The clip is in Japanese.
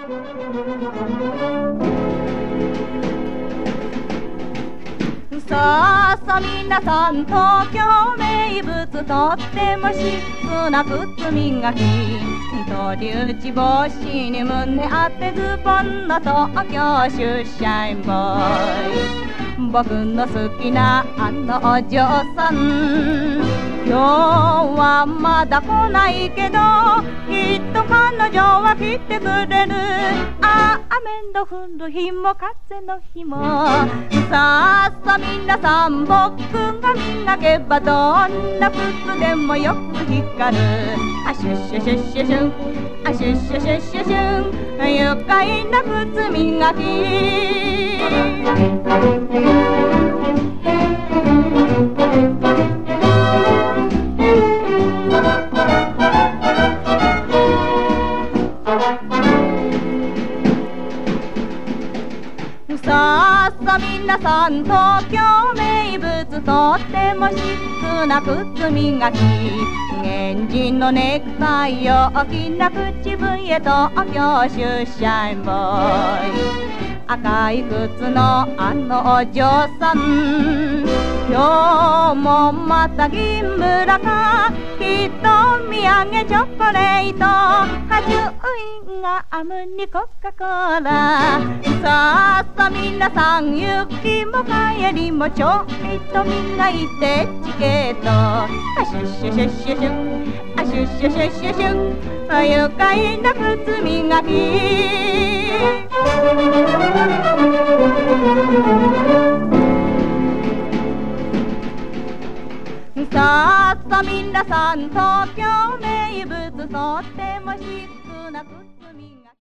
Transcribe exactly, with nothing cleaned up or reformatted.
さあさあ皆さん、東京名物とってもシックな靴磨き、鳥打ち帽子に胸当てズボンの東京出社員ボーイ、僕の好きなあのお嬢さん、今日はまだ来ないけどきっと彼女は来てくれる。ああ雨の降る日も風の日も、さあさあ皆さん、僕が磨けばどんな靴でもよく光る。あシュッシュシュッシュシュン、あシュッシュシュッシュシュン、愉快な靴磨き。さあさあ皆さん、東京名物とってもシックな靴磨き、源氏のネクタイを大きな口笛と東京出社員ボーイ、赤い靴のあのお嬢さん、今日もまた銀ブラか、きっと土産チョコレート、果汁インがアムにコカ・コーラ。さあさあ皆さん、行きも帰りもちょいと磨いてチケット、あシュッシュシュッシュシュン、あシュッシュシュッシュシュン、愉快な靴磨き。さあさあ皆さん、東京名物とってもシックな靴磨き。